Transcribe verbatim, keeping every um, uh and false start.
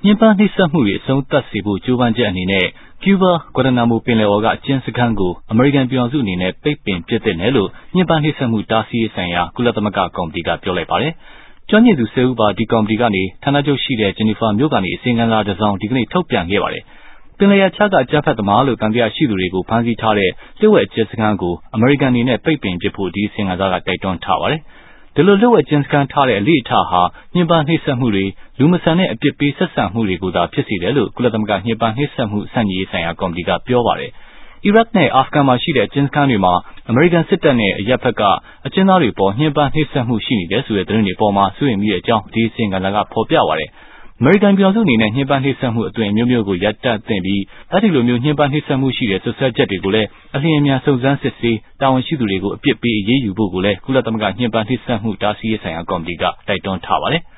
ညှဉ်းပန်းနှိပ်စက်မှုတွေအဆုံးသတ်စေဖို့ကြိုးပမ်းချက်အနေနဲ့ကျူးဘားဂွါတနာမိုပင်လယ်အော်ကအကျဉ်းစခန်းကိုအမေရိကန်ပြည်ထောင်စုအနေနဲ့ပိတ်ပင်ပစ်သင့်တယ်လို့ညှဉ်းပန်းနှိပ်စက်မှုတားဆီးရေးဆိုင်ရာကုလသမဂ္ဂကော်မတီကပြောလိုက်ပါတယ်။ကျွမ်းကျင်သူဆယ်ဦးပါဒီကော်မတီကနေဌာနချုပ်ရှိတဲ့ဂျနီဖာမြို့ကနေအစီရင်ခံစာတစ်စောင်ဒီကနေ့ထုတ်ပြန်ခဲ့ပါတယ်။ပင်လယ်ယာချကအကြမ်းဖက်သမားလို့တန်တရားရှိသူတွေကိုဖမ်းဆီးထားတဲ့လျှို့ဝှက်အကျဉ်းစခန်းကိုအမေရိကန်အနေနဲ့ပိတ်ပင်ပစ်ဖို့ဒီအစီရင်ခံစာကတိုက်တွန်းထားပါတယ်။ဒီလိုလျှို့ဝှက်အကျဉ်းစခန်းထားတဲ့အလေ့အထဟာညှဉ်းပန်းနှိပ်စက်မှုတွေလူမဆန်တဲ့အပြစ်ပေးဆက်ဆံမှုတွေကိုသာဖြစ်စေတယ်လို့ကုလသမဂ္ဂညှဉ်းပန်းနှိပ်စက်မှုဆန့်ကျင်ရေးဆိုင်ရာကော်မတီကပြောပါတယ်။အီရတ်နဲ့အာဖဂန်မှာရှိတဲ့အကျဉ်းစခန်းတွေမှာအမေရိကန်စစ်တပ်နဲ့အရပ်ဘက်ကအကျဉ်းသားတွေပေါ်ညှဉ်းပန်းနှိပ်စက်မှုရှိနေတယ်ဆိုတဲ့သတင်းတွေပေါ်မှာစိုးရိမ်မိတဲ့အကြောင်းဒီအစီရင်ခံစာကဖော်ပြပါတယ်။အမေရိကန်ပြည်ထောင်စုအနေနဲ့ညှဉ်းပန်းနှိပ်စက်မှုအသွင်အမျိုးမျိုးကိုရပ်တန့်သင့်ပြီးအဲဒီလိုမျိုးညှဉ်းပန်းနှိပ်စက်မှုရှိတဲ့ဆွဆွဲချက်တွေကိုလည်းအလျင်အမြန်စုံစမ်းစစ်ဆေးတာဝန်ရှိသူတွေကိုအပြစ်ပေးအရေးယူဖို့ကိုလည်းကုလသမဂ္ဂညှဉ်းပန်းနှိပ်စက်မှုတားဆီးရေးဆိုင်ရာကော်မတီကတိုက်တွန်းထားပါတယ်။